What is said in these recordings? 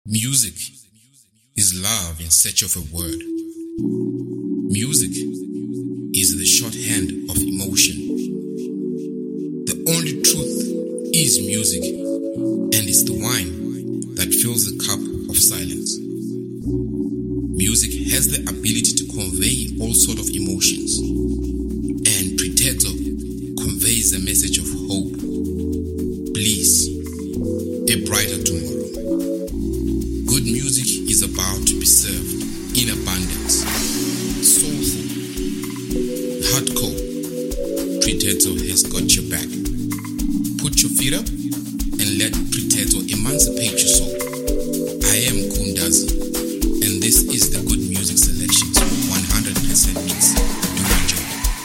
Music is love in search of a word. Music is the shorthand of emotion. The only truth is music, and it's the wine that fills the cup of silence. Music has the ability to convey all sorts of emotions, and Preteto conveys a message of hope, bliss, a brighter tomorrow. Good music is about to be served in abundance, soulful, hardcore. Preteto has got your back. Put your feet up and let Preteto emancipate your soul. I am Kundazi, and this is the Good Music Selections 100% mix. Do enjoy.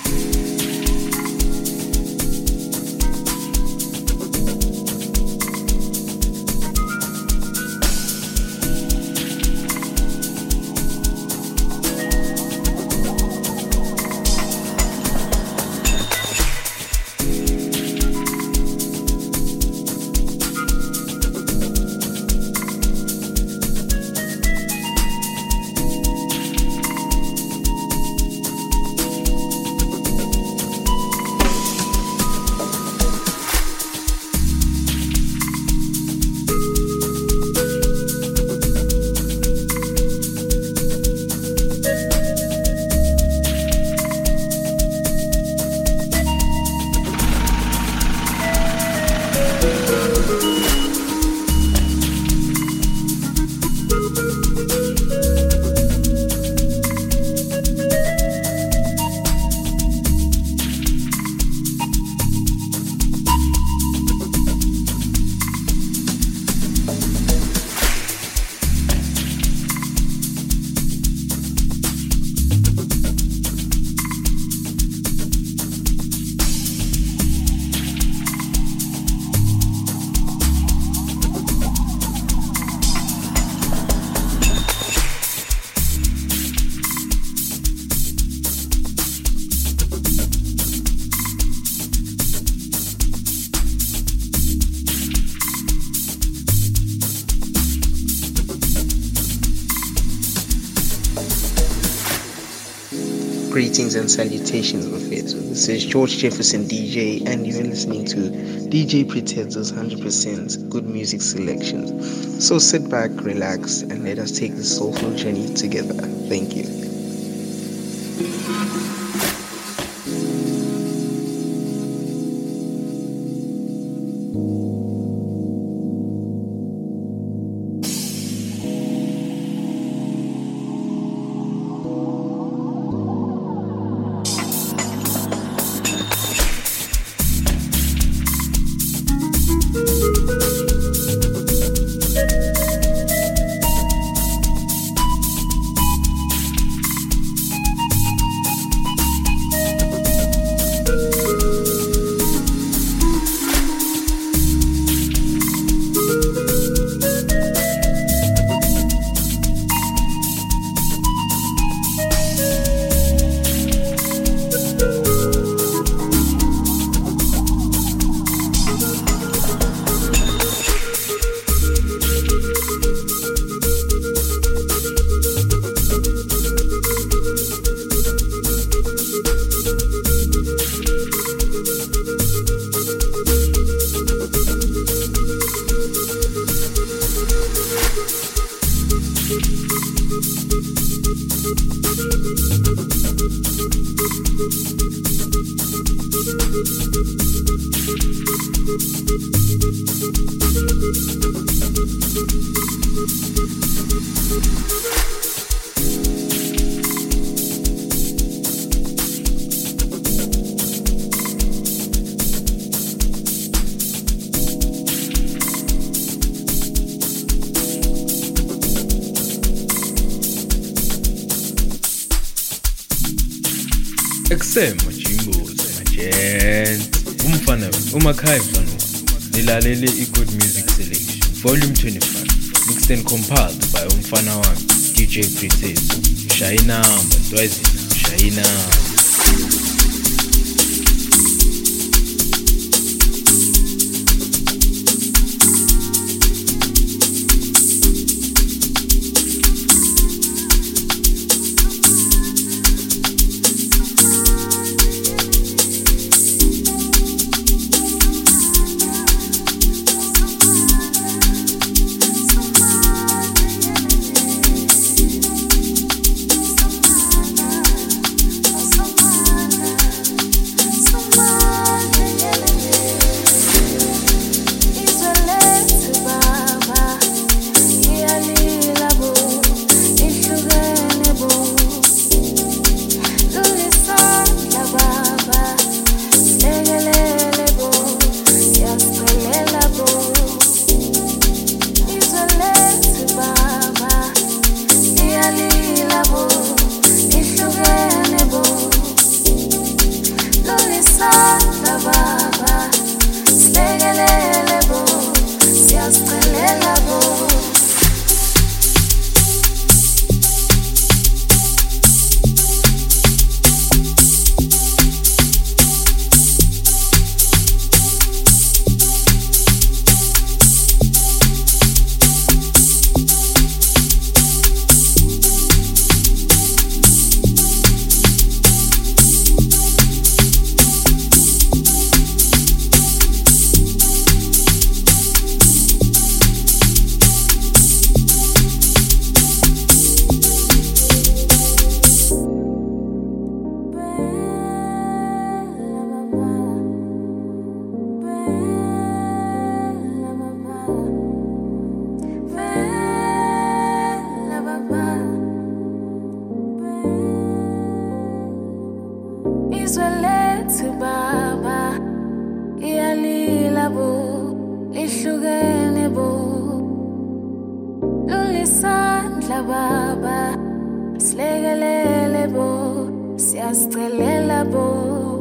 Greetings and salutations, Mafetu. This is George Jefferson DJ, and you're listening to DJ Preteto's 100% Good Music Selections. So sit back, relax, and let us take this soulful journey together. Thank you. Eksema Jimbo's Magent Umfana Umakai Mfano Nilalele i-Good Music Selection Volume 25 Mixed and compiled by Umfana Wami DJ Preteto Shaina Mbantwazina Shaina amandla baba silekelele bo siyasicelela bo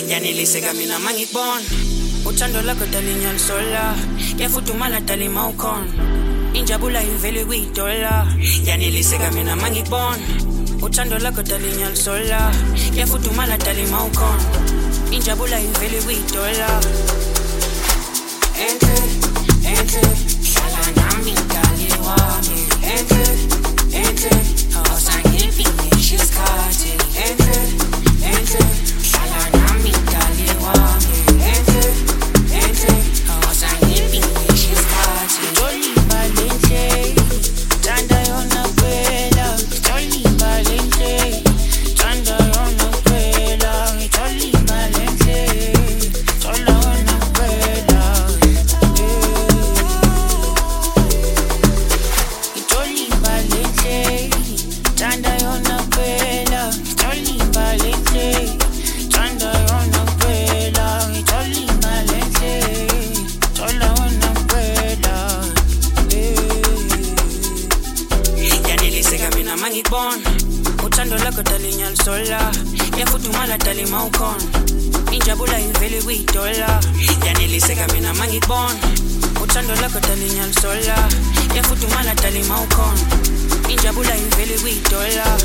Yaniliseka mina mangikubona uthando lakho dalinyalisola yafudumala dalima ukhona injabula ivele kuyidola yaniliseka mina mangikubona uthando lakho dalinyalisola yafudumala dalima ukhona injabula ivele kuyidola enhle hlala nami dali wami enhle awusangiphindishe isikhathi enhle hlala nami dali wami enhle awusangiphindishe isikhathi Toliba lenhle thanda yona kuphela Toliba lenhle thanda yona kuphela Toliba lenhle thola yona kuphela Toliba lenhle thanda yona kuphela Toliba lenhle thanda yona kuphela Toliba lenhle thola yona kuphela Yaniliseka mina mangikubona uthando lakho dalinyalisola yafudumala dalima ukhona injabula ivele kuyidola Yaniliseka mina mangikubona uthando lakho dalinyalisola yafudumala dalima ukhona injabula ivele kuyidola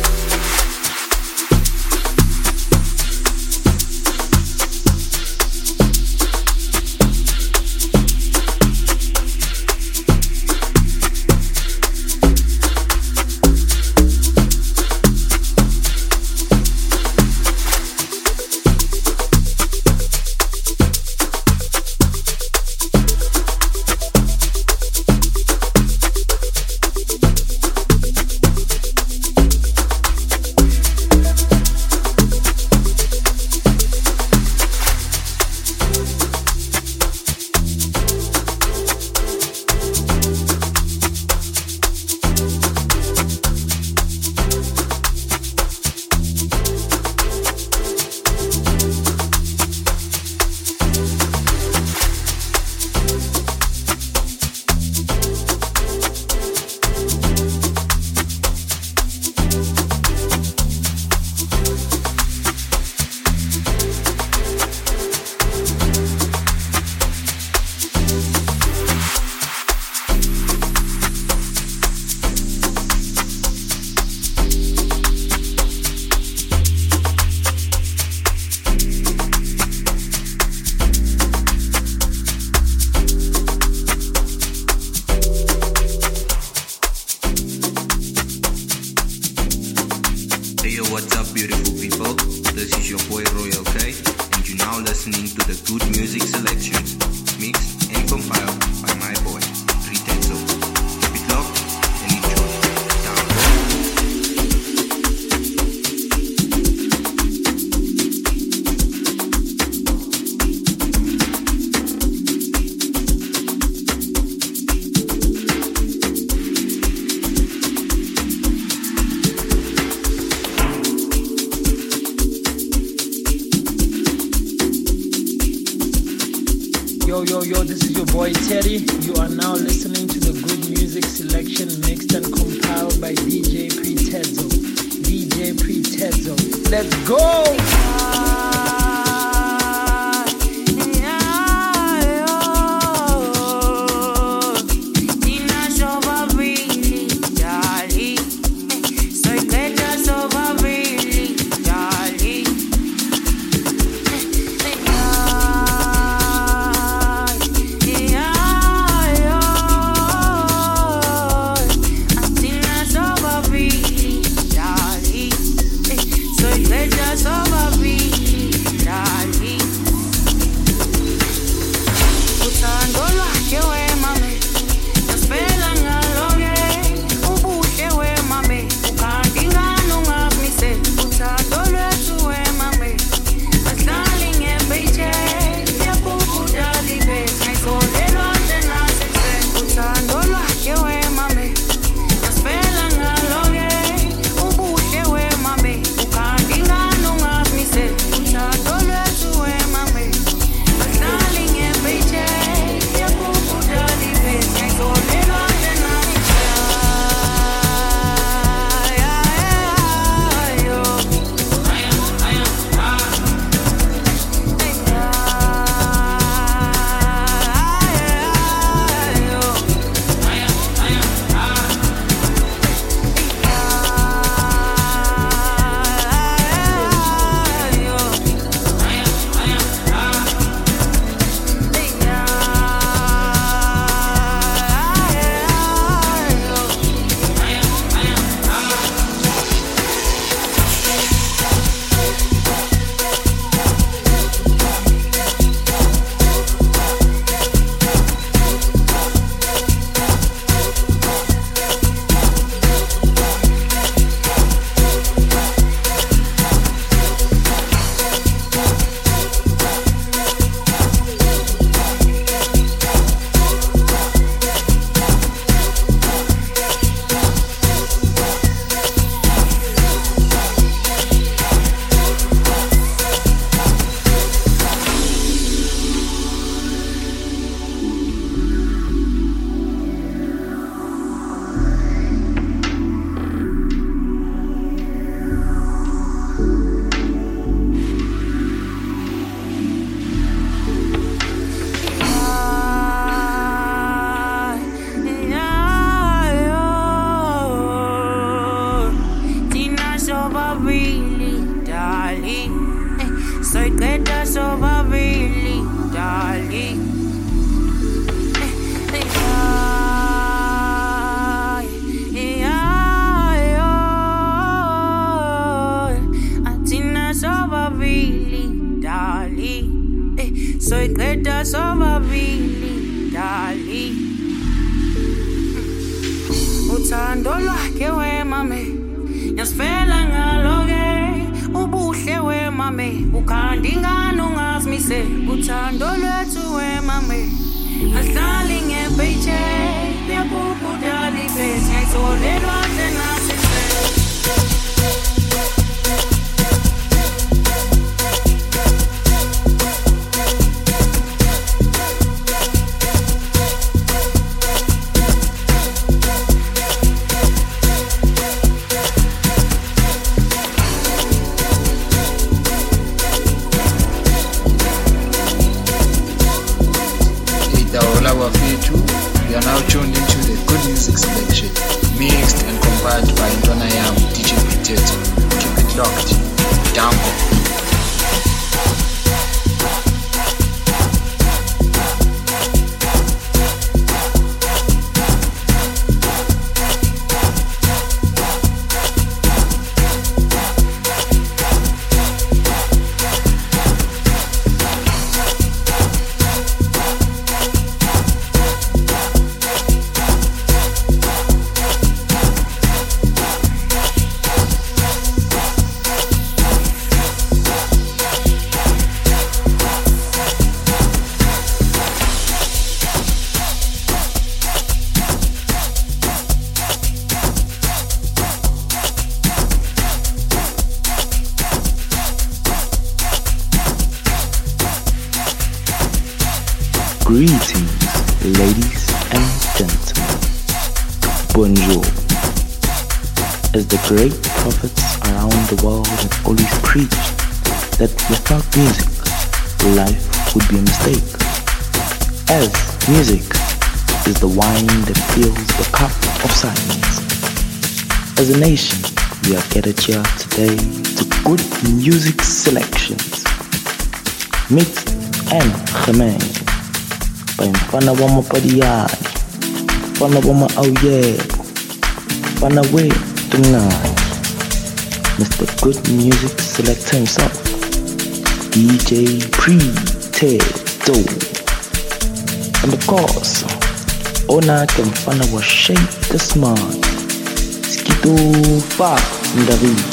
Yo, this is your boy Teddy. You are now listening to the good music selection mixed and compiled by DJ Pretezo. DJ Pretezo. Let's go! Soy bella, soy uthando lwakhe wemame yasifela ngalo-ke ubuhle wemame ukhanda ingane ungazimise uthando lwethu wemame ahlali ngepaycheck yakubudala ibhesi ngayitholelwa nje nasise You are now tuned into the good music selection, mixed and compiled by Ntwana Yam, DJ Potato. Keep it locked. Download. Greetings, ladies and gentlemen. Bonjour. As the great prophets around the world have always preached that without music, life would be a mistake. As music is the wine that fills the cup of silence. As a nation, we are gathered here today to good music selections, mixed and gemengd. By mfana wa mapadiani, mfana wa maawiyebo, mfana wethu mnandi, Mr. Good Music Selector himself, DJ Pretezo. And of course, onake mfana wa Shake the Smart, Skitufa Ndavido.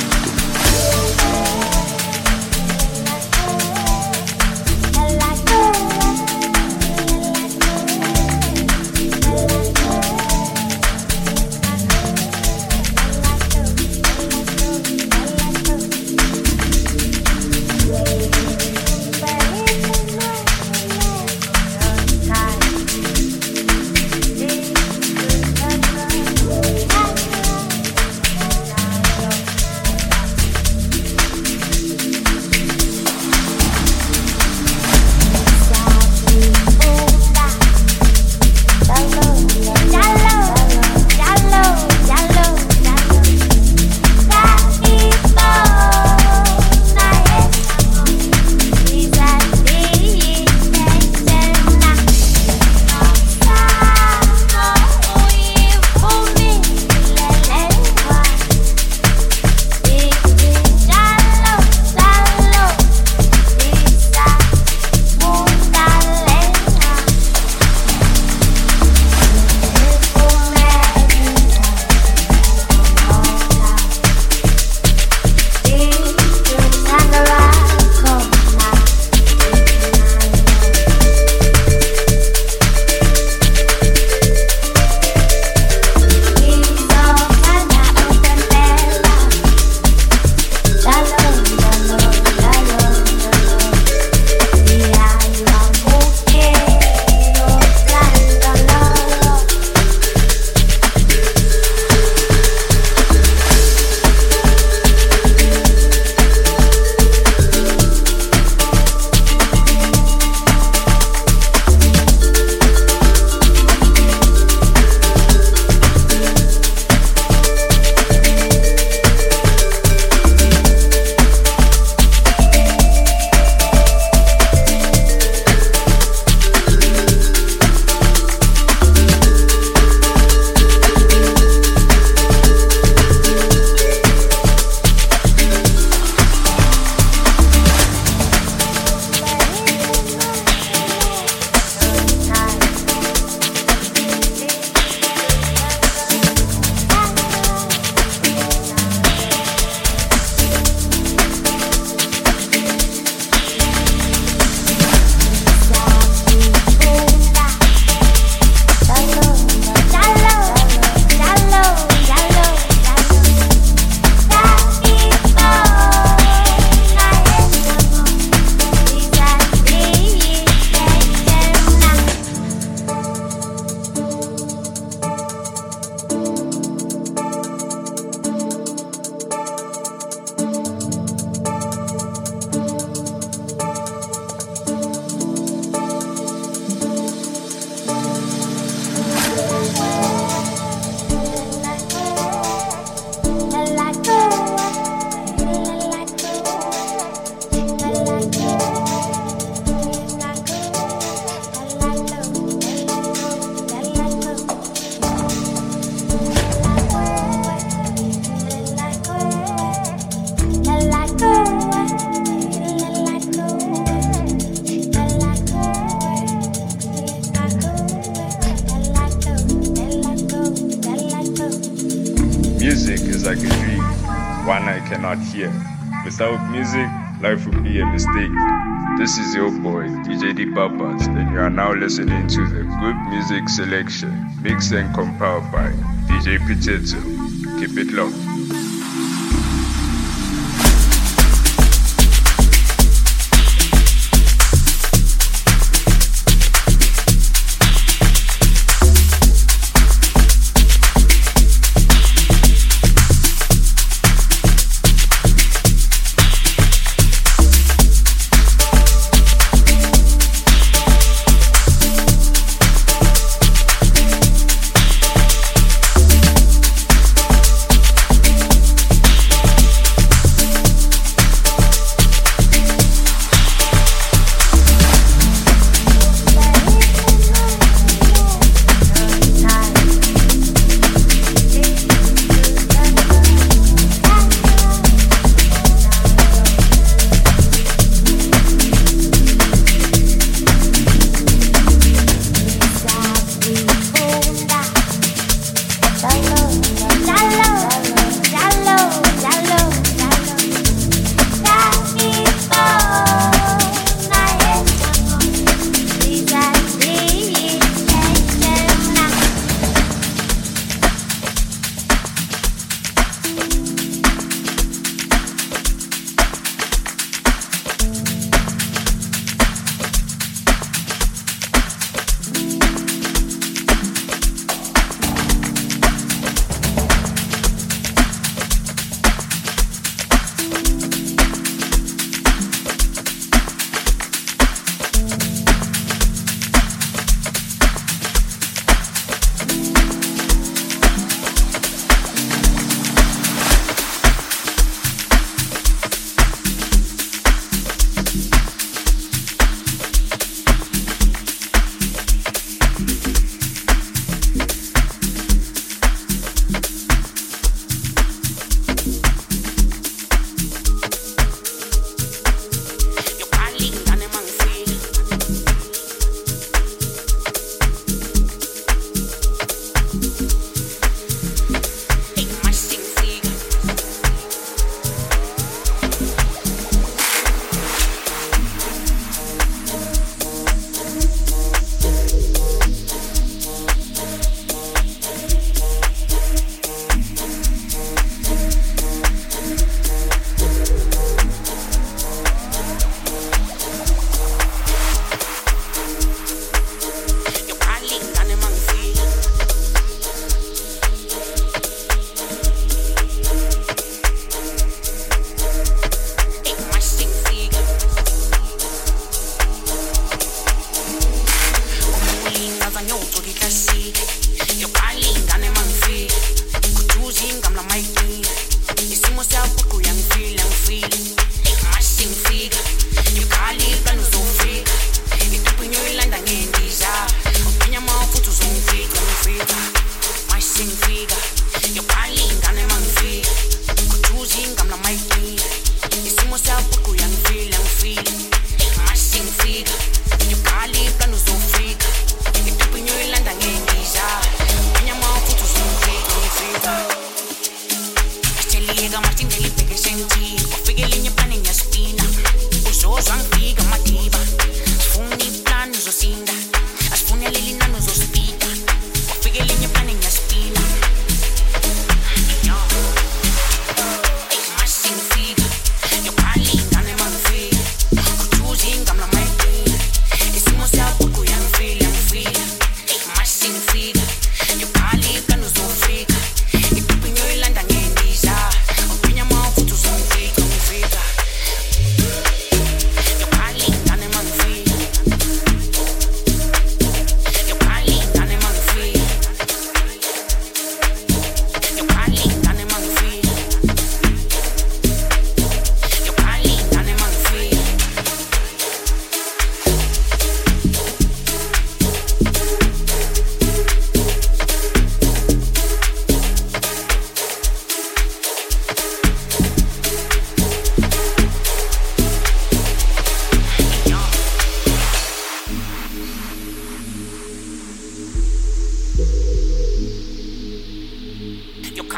Music is like a dream, one I cannot hear. Without music, life would be a mistake. This is your boy, DJ D Papas, and you are now listening to the Good Music Selection, mixed and compiled by DJ Potato. Keep it locked.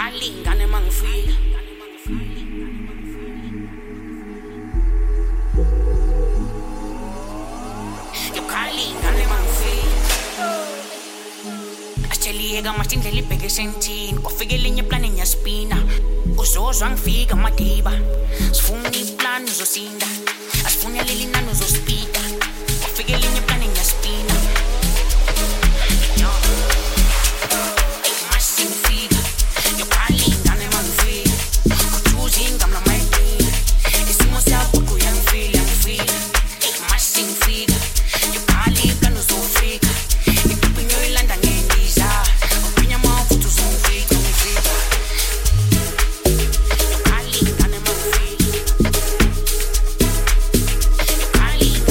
Yokalingane mangifika. Yokalingane mangifika. Asheliyeka masindlela ibheke sentini. Kwafika elinye plani nyaspina. Uzozwa ngifika madiba. Sifuna iplan uzosinda. Asifuna leli nani uzospida. Kwafika elinye plani nyaspina. Calling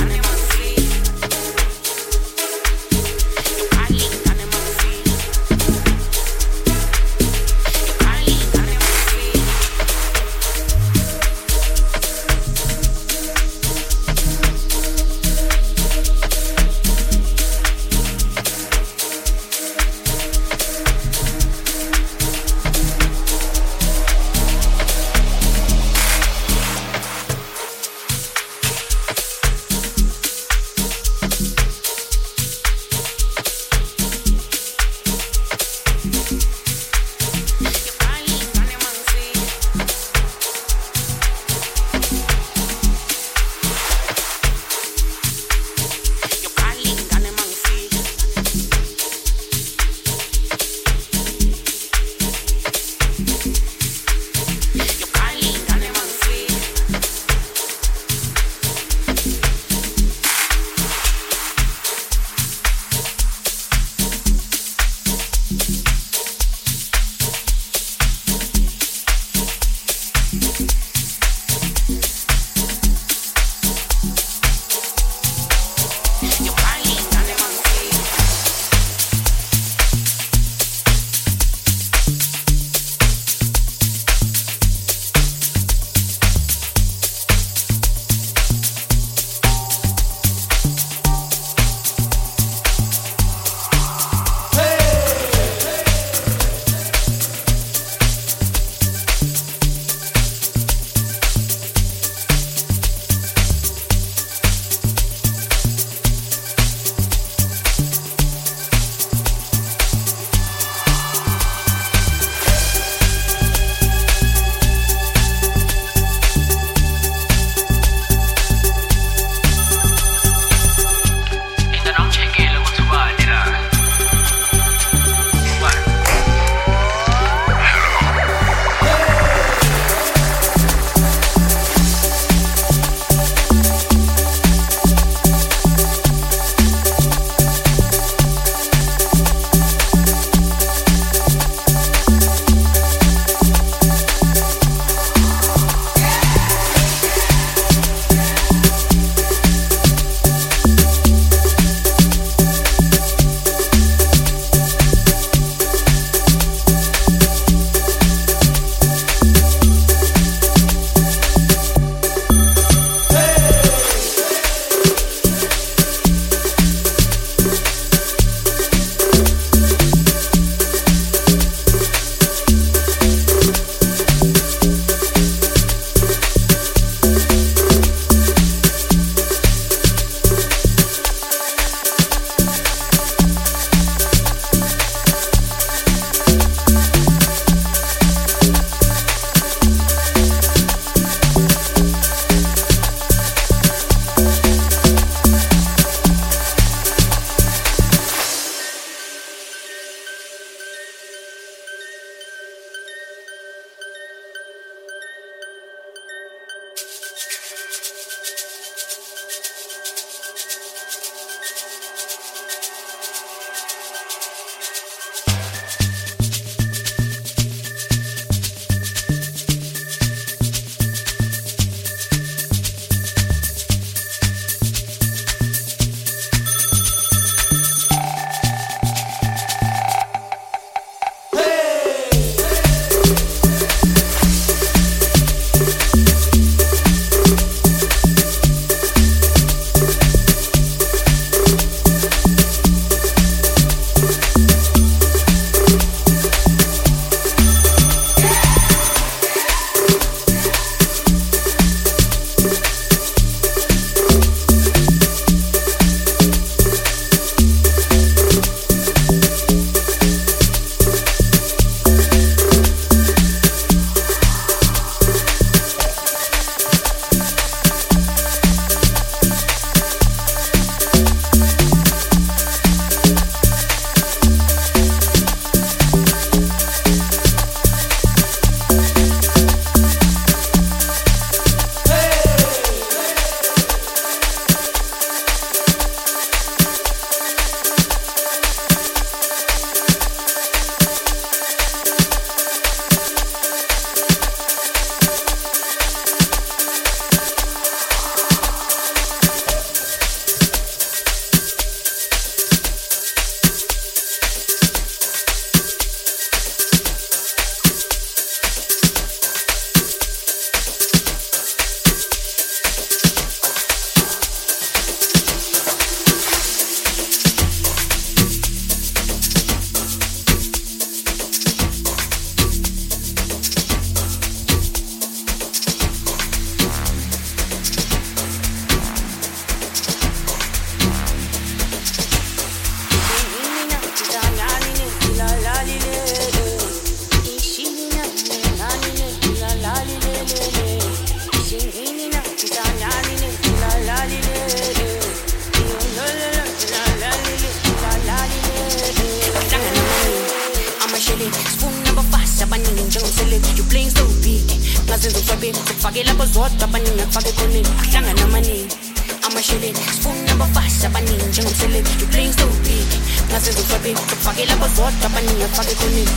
ngiselect you playing so big ngazenza ufabeni sokufake lapho zodwa abaningi akufake khoneni kuhlangana amaningi amasheleni sifuna abafasha abaningi njengomselect you playing so big ngazenza ufabeni sokufake lapho zodwa abaningi akufake khoneni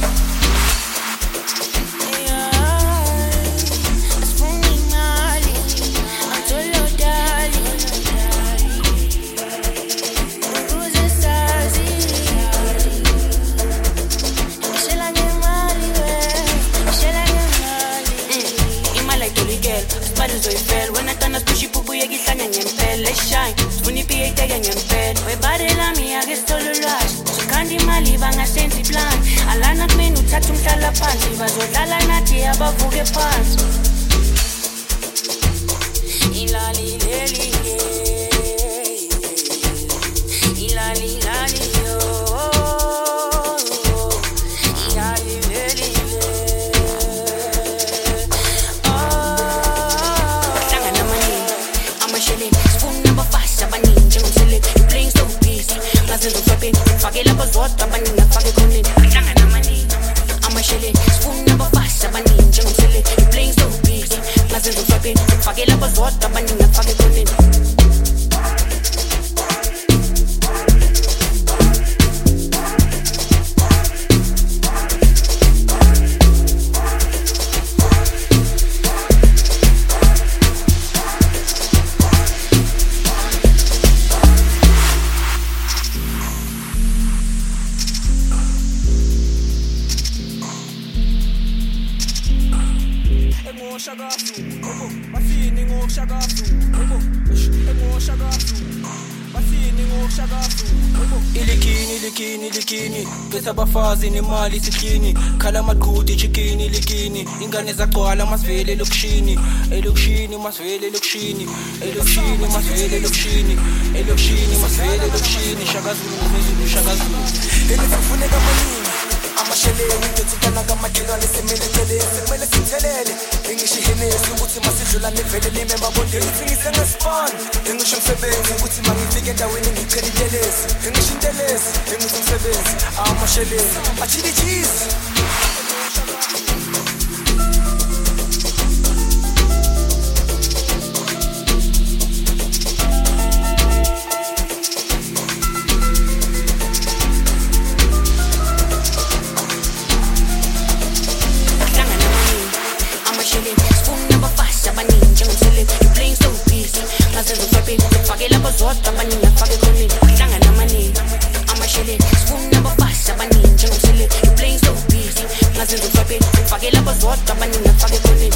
When I turn a pushy poo you get sang and let's shine. When you pay taking and pet, we body la me, I get solo rush. So can't you mali bang a sensi plan? Alana me no tatum tala panty, but what la nati above buge pants. Ilali leli, ilali lali yo, ilali leli. Fake la bazota banina fake konin hlangana amaningi amashele sifuna abafasha abaningi njengomsele you playing so big ngazenza ufabeni fake la bazota banina fake konin Ilikini pesa bafazi nemali sikini khala maqhudi chickini likini ingane zagcwala masivele lokishini masivele lokishini masivele lokishini shakazulu elifuneka maningi amasheleni ngithikana kamakhelwane semele sithelele engisho ihenesi ukuthi masidlula nevele limemba bonde ngifingise ngespan engisho umsebenzi ukuthi mangifike endaweni ngichelitelezi engisho intelezi engisho umsebenzi amasheleni achili cheese Fake la bazota banina fake konin hlangana amaningi amashele sifuna abafasha abaningi njengomsele you playing so busy ngazenza ufabeni fake la bazota banina fake konin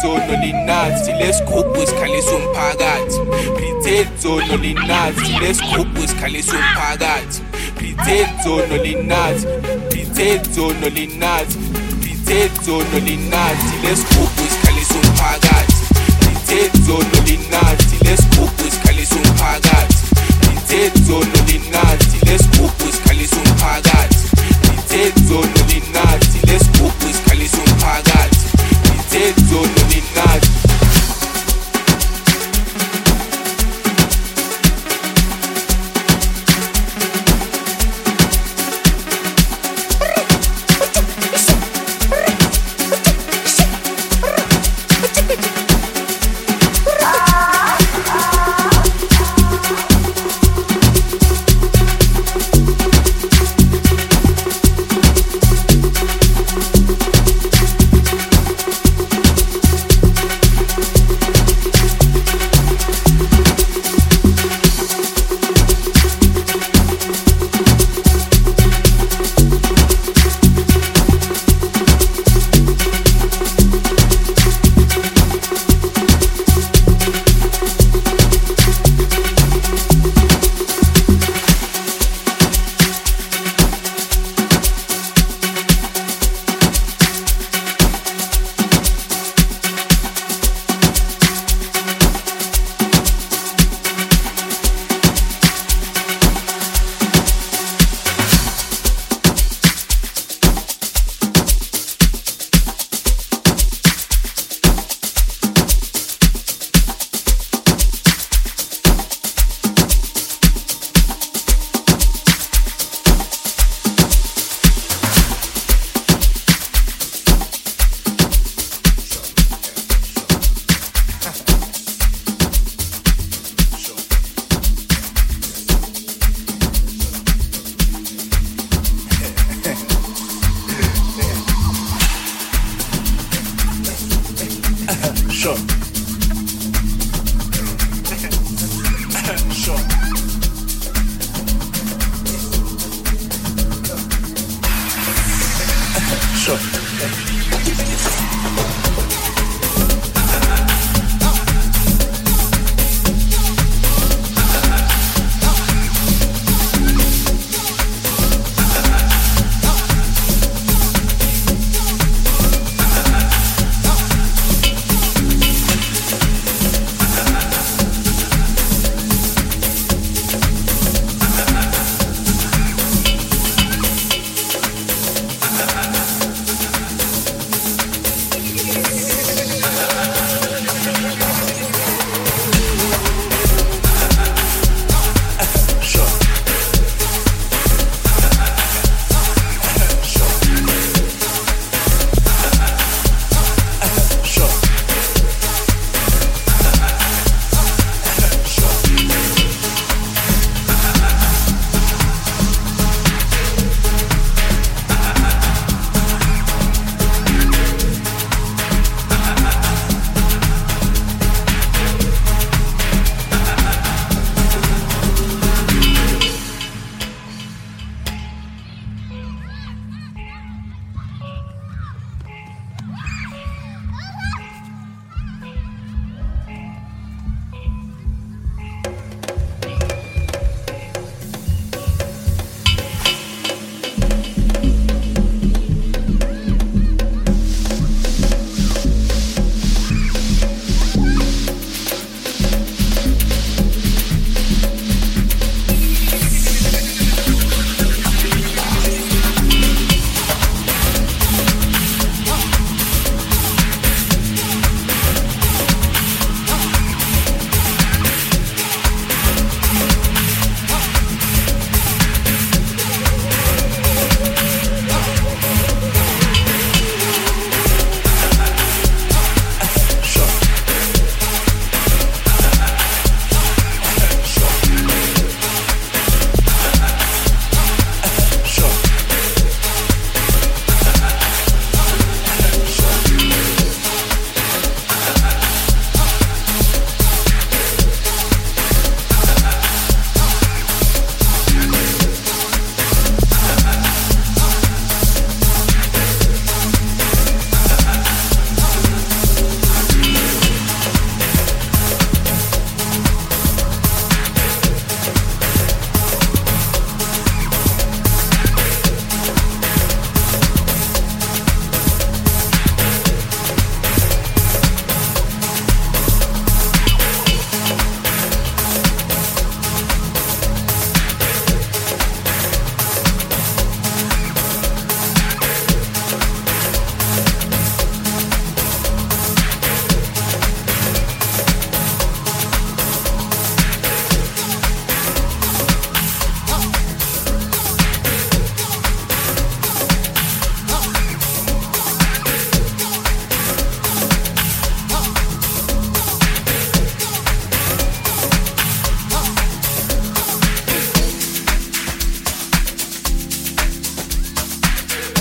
Prithetho nolinathi lesigubhu sikhalisa umphakathi. Prithetho nolinathi lesigubhu sikhalisa umphakathi. Prithetho nolinathi, Prithetho nolinathi, Prithetho nolinathi lesigubhu sikhalisa umphakathi. Prithetho nolinathi lesigubhu sikhalisa umphakathi. Prithetho nolinathi lesigubhu sikhalisa umphakathi. Prithetho nolinathi lesigubhu sikhalisa umphakathi. Prithetho nolinathi. Sure. Sure.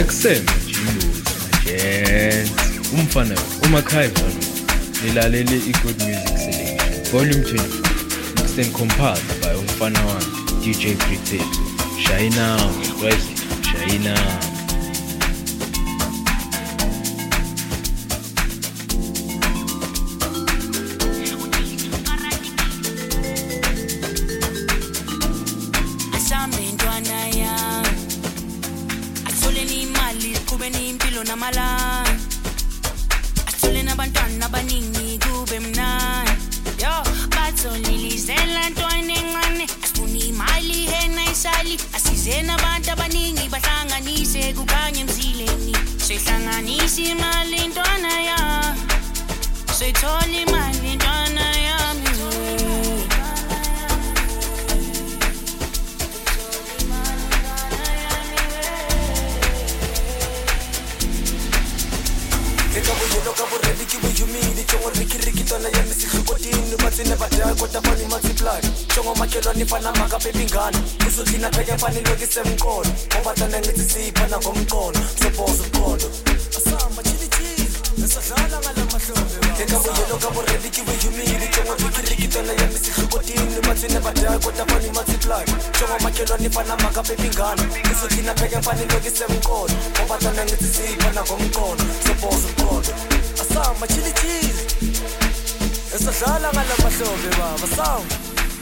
Ekseme Jimbo's Magent umfana umakhaya mfana nilalele i-Good Music Selection Volume 25 mixed and compiled by umfana wami DJ Preteto Shayina Shayina namalanga asithole nabantwana abaningi kube mnandi yo batholilizela ntwana encane asifuna imali hena isali asize nabantu abaningi bahlanganise kukhanye emzileni sihlanganise imali ntwana ya sithola imali ntwana yami Ready to you mean it your Ricky tona ya misihukotini bathi nebadaya kodwa bani multiply Chongo makelo nifana makapepi ngani uzothina pheke mfani lokise mkono ngoba tana ngithi siphana ngomqondo sobozo mkondo asamba chili esadlala ngalamahlombe Keka buyelo kabo ready to you mean it your Ricky tona ya misihukotini bathi nebadaya kodwa bani multiply Chongo makelo nifana makapepi ngani uzothina pheke mfani lokise mkono ngoba tana ngithi siphana ngomqondo sobozo mkondo Asamba chili esadlala ngalamahlombe baba samba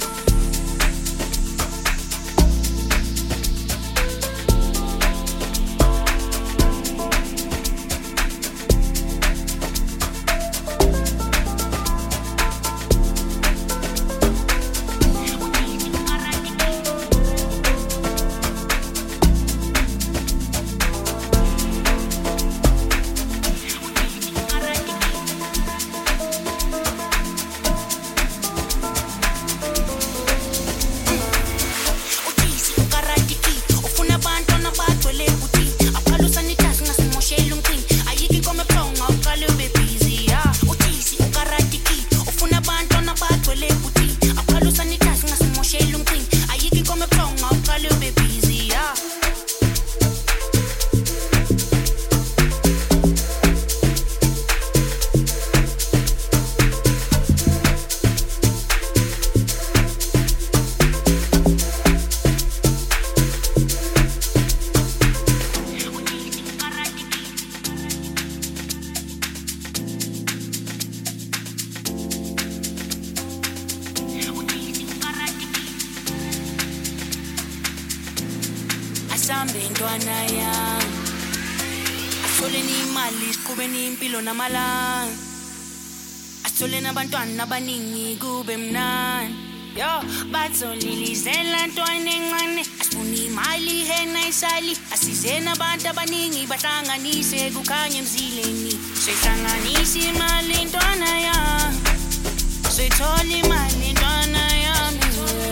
Asambe ntwana yami asithole imali siqhube impilo namalanga asithole nabantwana abaningi kube mnandi yo batholilizela ntwana encane asifuna imali hena isali asize nabantu abaningi bahlanganise kukhanye emzileni sihlanganise imali ntwana yami sithola imali ntwana yami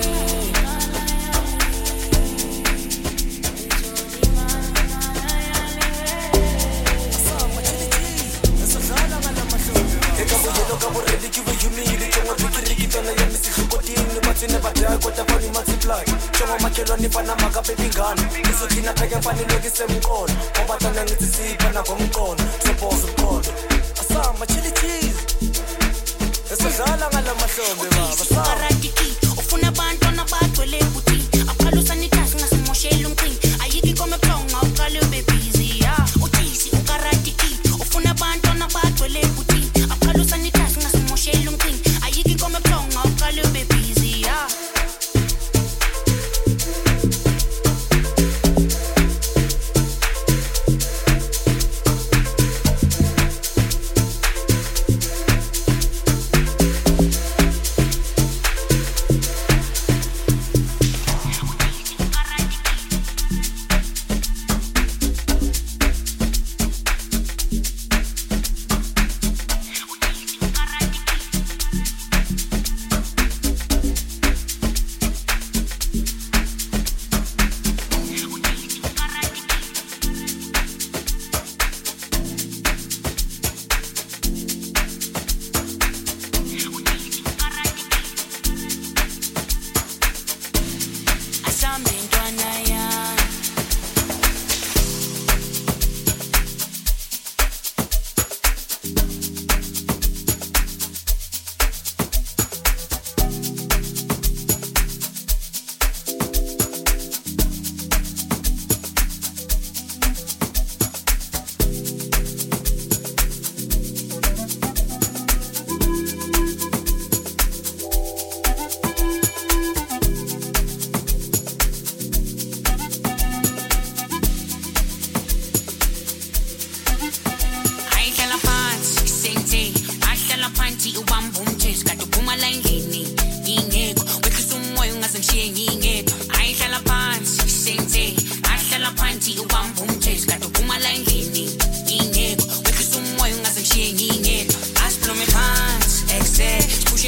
Kabo ready to you mean it your Ricky tona ya misihukotini bathi nebadaya kodwa bani multiply Chongo makelo nifana makapepi ngani uzothina pheke mfani lokise mkono ngoba tana ngithi siphana ngomqondo sobozo mkondo asamba chili esadlala ngalamahlombe baba samba ufuna abantwana bagcwele buthi aphalusa nithasi ngasimoshela umqini ayiki kome phonga uqale ube busy ya uthisi ukaratiki ufuna abantwana bagcwele buthi aphalusa nithasi ngasimoshela umqini ayiki kome phonga uqale ube busy ya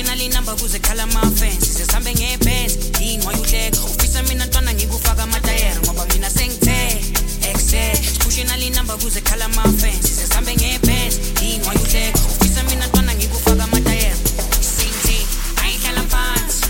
Spushing number kuze khala ama-fans sihambe ngebhenzi yini wayuhleka ufisa mina ntwana ngikufaka amatayere ngoba mina sengithe Spushing number kuze khala ama-fans sihambe ngebhenzi yini wayuhleka ufisa mina ntwana ngikufaka amatayere singithe ayihlala phansi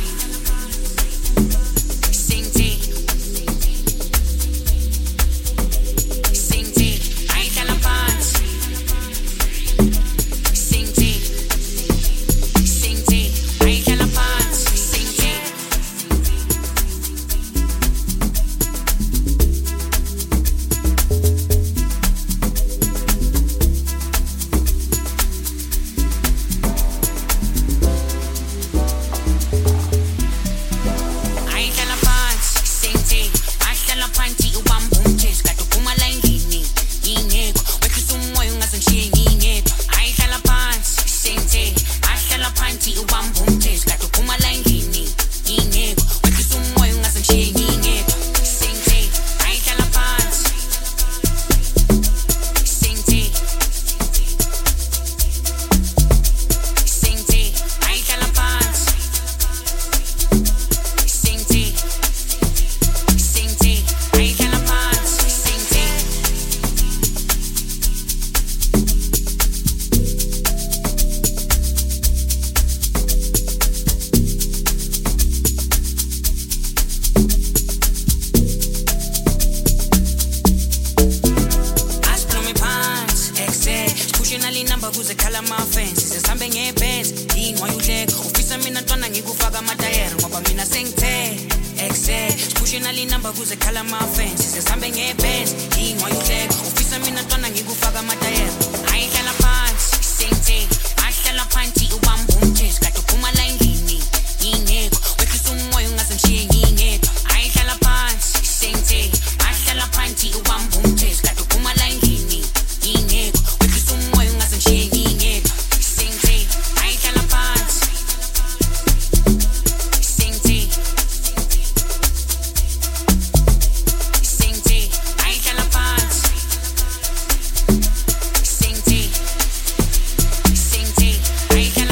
I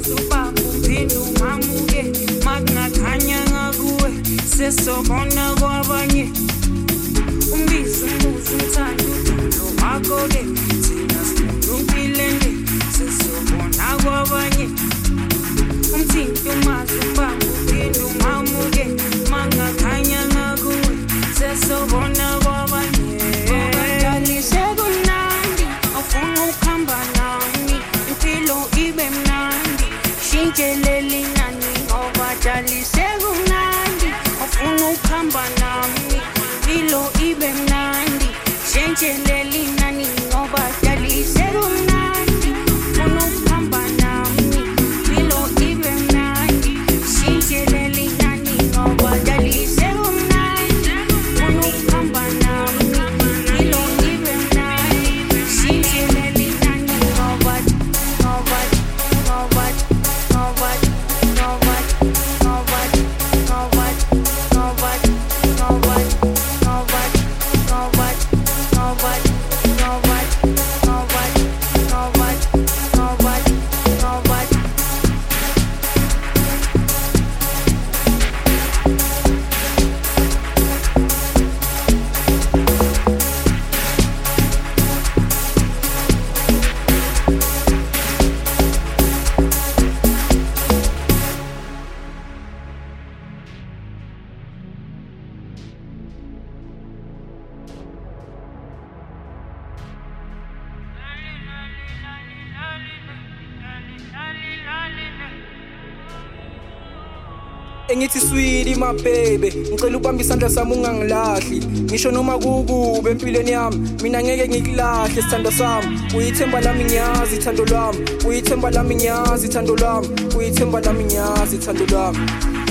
ubaba uphinde ungamuke makungakhanya ngakuwe sesobona kwabanye umbizo umuzi umthanda udulo wakho-ke thina sinumpilende sesobona kwabanye umthinto umazi ubaba uphinde ungamuke makungakhanya ngakuwe sesobona kwabanye sekumnandi awufuna ukuhamba nami impilo ibe mnandi shintshelele inani ngoba jali sekumnandi awufuna ukuhamba nami impilo ibe mnandi shintshelele inani ngoba jali sekumnandi awufuna ukuhamba nami impilo ibe mnandi shintshelele inani ngoba jali sekumnandi awufuna ukuhamba nami impilo ibe mnandi shintshelele inani ngoba Engithi sweetie my baby ngicela ubamba isandla sami ungangilahli ngisho noma kukube empilweni yami mina ngeke ngikulahle sithando sami uyithemba lami ngiyazi ithando lwami uyithemba lami ngiyazi ithando lwami uyithemba lami ngiyazi ithando lwami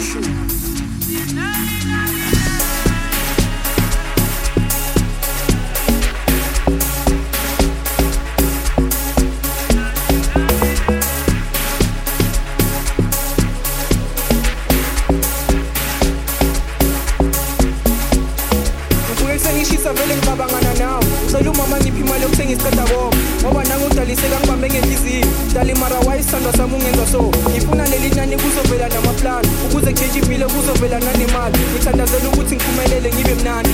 vele ngibabangana nawe ngicela umama ngiphi imali yokuthenga isiqeda konke ngoba nangudaliseka ngibambe ngenhliziyo dali mara wayisithandwa sami ungenza so ngifuna leli nani kuzovela namaplani ukuze kutshentshe impilo kuzovela nanemali ngithandazela ukuthi ngiphumelele ngibe mnandi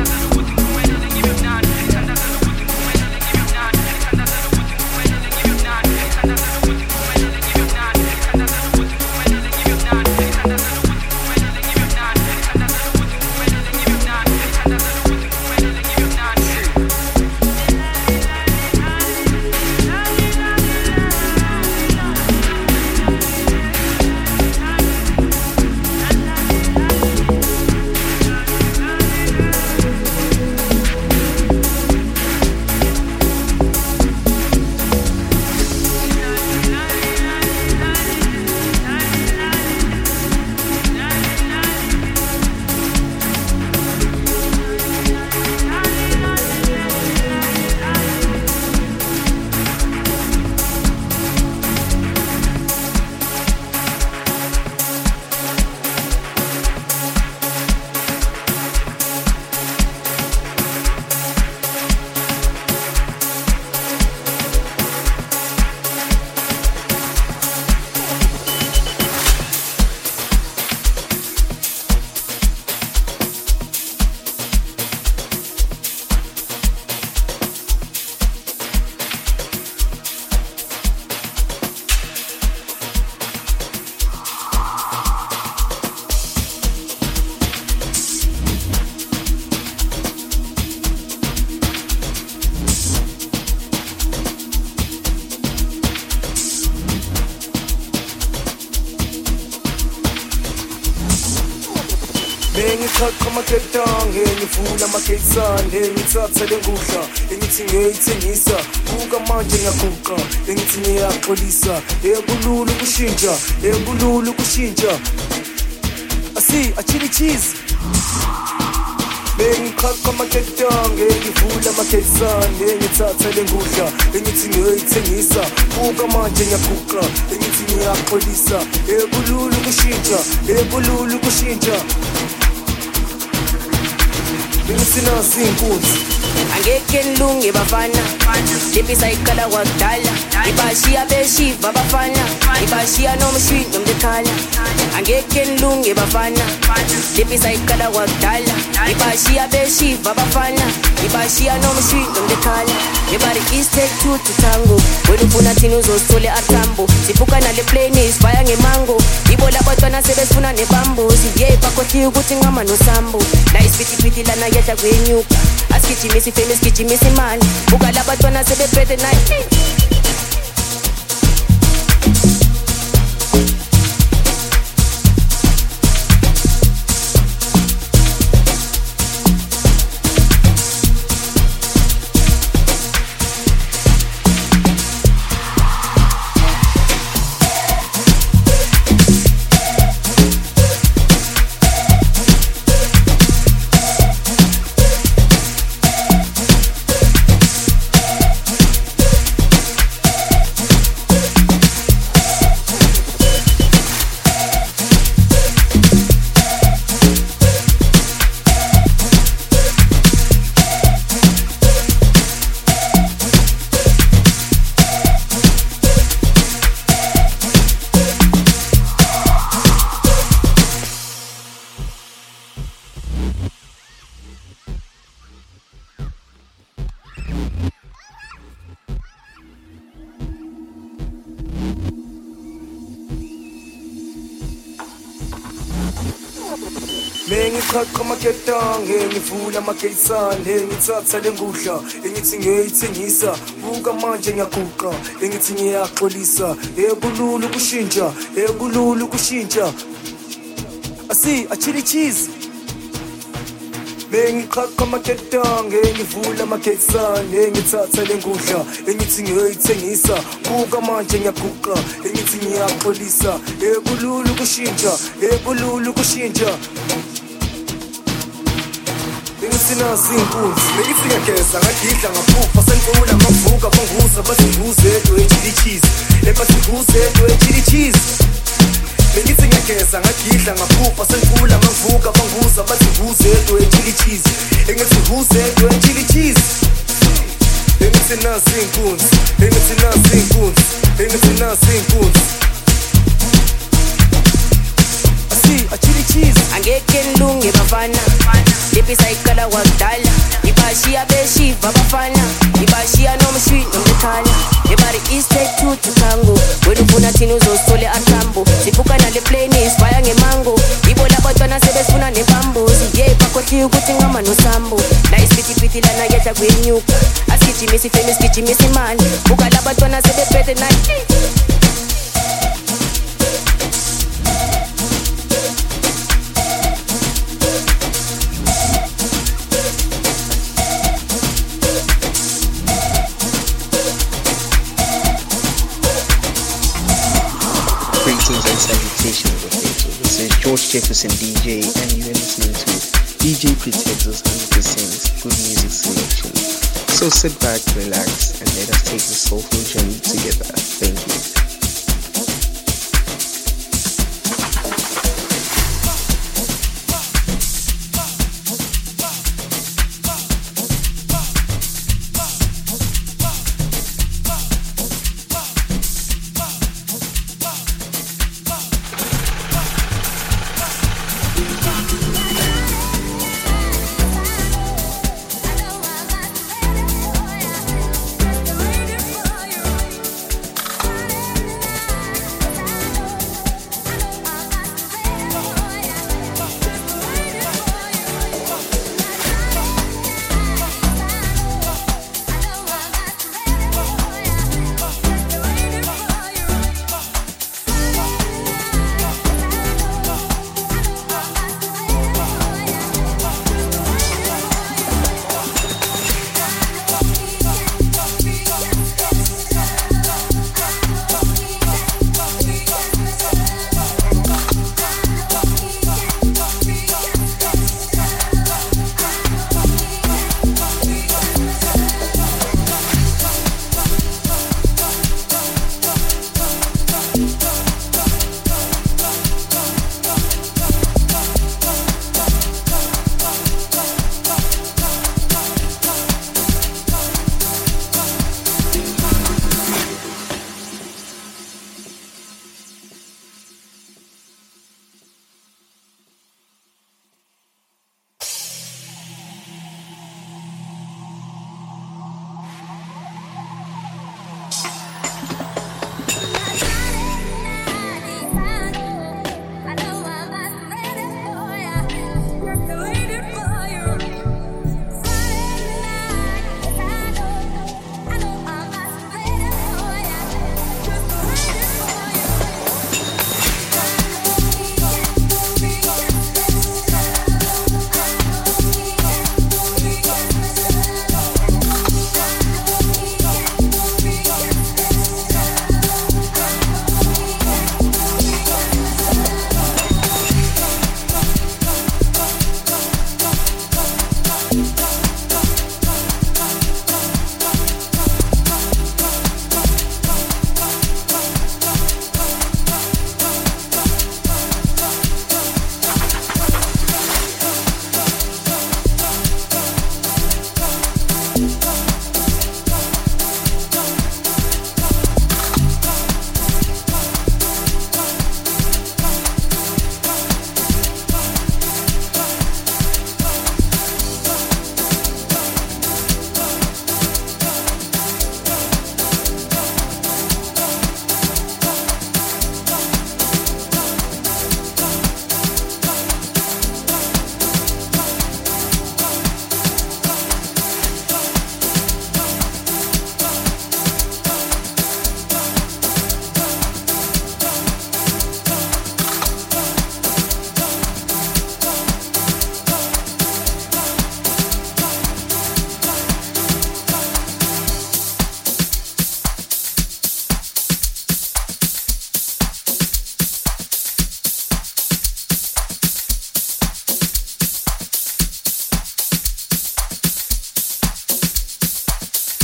Bengichaqa amaketange ngivula amakesande ngithatha lengudla engithi ngiyithengisa buka manje ngiyaguqa engithi ngiyaxolisa ebululu kushintsha ebululu kushintsha asi achili cheese bengichaqa amaketange ngivula amakesande ngithatha lengudla engithi ngiyithengisa buka manje ngiyaguqa engithi ngiyaxolisa ebululu kushintsha Bengisina zinkunzi angeke nilunge bafana lepisa ikala wakudala ibashiya beshiva bafana ibashiya nomshwi nomdekhala angeke nilunge bafana lepisa ikala wakudala ibashiya beshiva bafana ibashiya nomshwi nomdekhala ebari is take two to tango wena ufuna thini uzosithole athambo sibuka nale plane isibaya ngemango ibo labatwana sebesifuna nebambuzi yeah bakhohliwe ukuthi ngama nosambo la isiphithi lana yedla kwenyuka asigijimisi famous gijimisi imali buka labatwana sebephethe nayi Mengichaqa amaketange ngivula amakeisane ngithatha lengudla engithi ngiyayithengisa buka manje ngiyaguqa engithi ngiyaxolisa ebululu kushintsha asi achili cheese Mengichaqa amaketange ngivula amakeisane ngithatha lengudla engithi ngiyayithengisa buka manje ngiyaguqa engithi ngiyaxolisa ebululu kushintsha Sina zinkunzi Mengifika kesa ngagidla ngaphufa Sengifuna mavuka banguza Basinguze edo echili cheese Basinguze edo echili cheese Mengithi ngagesa ngagidla ngaphufa Sengifuna mavuka banguza Basinguze edo echili cheese Engithi edo echili cheese Engithi nasi inkunzi Achili cheese angeke nilunge bafana lepisa ikala wakudala ibashiya beshiva bafana ibashiya nomshwi nomdekhala ebari is take two to tango wena ufuna thini uzosithole athambo sibuka nale plane isibaya ngemango ibo labatwana sebesifuna nebambuzi yeah bakhohliwe ukuthi ngama nosambo la isiphithi lana yedla kwenyuka asigijimisi famous gijimisi imali buka labatwana sebephethe nayi This is George Jefferson DJ and you're listening to DJ Pretenzo's 100% Good Music Selection. So sit back, relax and let us take this soulful journey together. Thank you.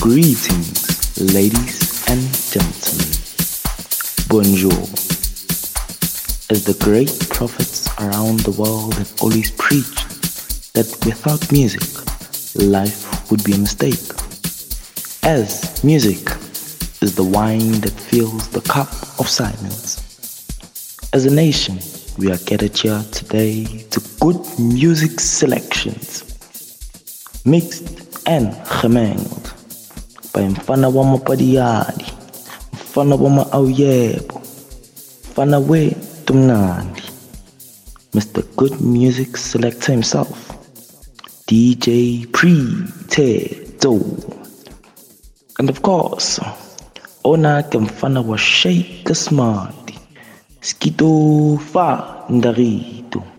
Greetings, ladies and gentlemen. Bonjour. As the great prophets around the world have always preached that without music, life would be a mistake. As music is the wine that fills the cup of silence. As a nation, we are gathered here today to good music selections, mixed and gemengeld, by mfana wa mapadiadi, mfana wa ma-auyebo, mfana wethu mnandi, Mr. Good Music Selector himself, DJ Pretezo. And of course, ona ke mfana wa Shake Smarty, Skito fa ndarito.